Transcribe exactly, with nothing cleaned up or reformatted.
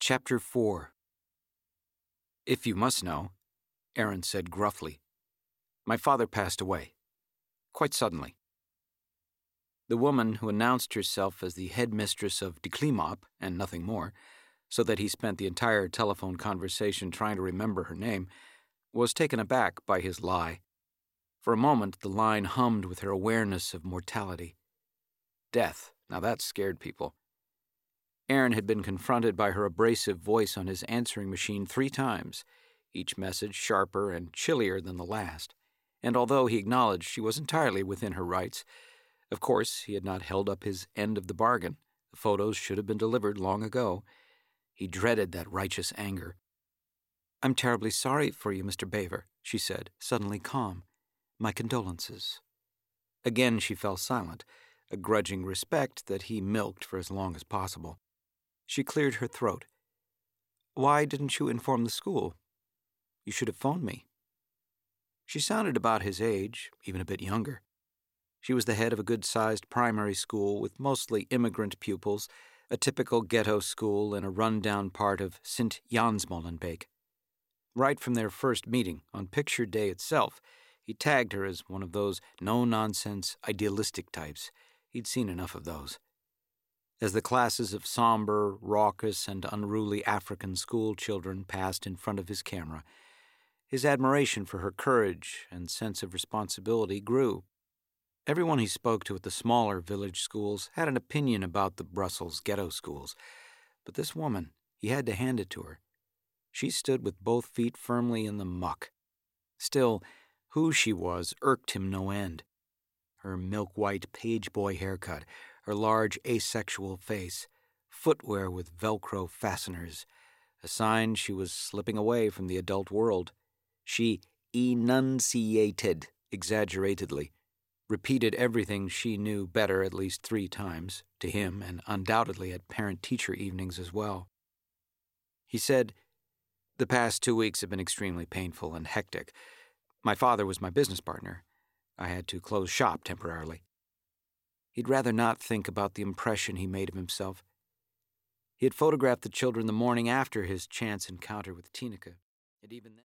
Chapter four. "If you must know," Aaron said gruffly, "my father passed away. Quite suddenly." The woman, who announced herself as the headmistress of De Klimop and nothing more, so that he spent the entire telephone conversation trying to remember her name, was taken aback by his lie. For a moment, the line hummed with her awareness of mortality. Death, now that scared people. Aaron had been confronted by her abrasive voice on his answering machine three times, each message sharper and chillier than the last, and although he acknowledged she was entirely within her rights, of course he had not held up his end of the bargain. The photos should have been delivered long ago. He dreaded that righteous anger. "I'm terribly sorry for you, Mister Baver," she said, suddenly calm. "My condolences." Again she fell silent, a grudging respect that he milked for as long as possible. She cleared her throat. "Why didn't you inform the school? You should have phoned me." She sounded about his age, even a bit younger. She was the head of a good-sized primary school with mostly immigrant pupils, a typical ghetto school in a run-down part of Sint Jansmolenbeek. Right from their first meeting, on picture day itself, he tagged her as one of those no-nonsense, idealistic types. He'd seen enough of those. As the classes of somber, raucous, and unruly African school children passed in front of his camera, his admiration for her courage and sense of responsibility grew. Everyone he spoke to at the smaller village schools had an opinion about the Brussels ghetto schools, but this woman, he had to hand it to her. She stood with both feet firmly in the muck. Still, who she was irked him no end. Her milk-white page-boy haircut, her large asexual face, footwear with Velcro fasteners, a sign she was slipping away from the adult world. She enunciated exaggeratedly, repeated everything she knew better at least three times, to him and undoubtedly at parent-teacher evenings as well. He said, "The past two weeks have been extremely painful and hectic. My father was my business partner. I had to close shop temporarily." He'd rather not think about the impression he made of himself. He had photographed the children the morning after his chance encounter with Tineke, and even then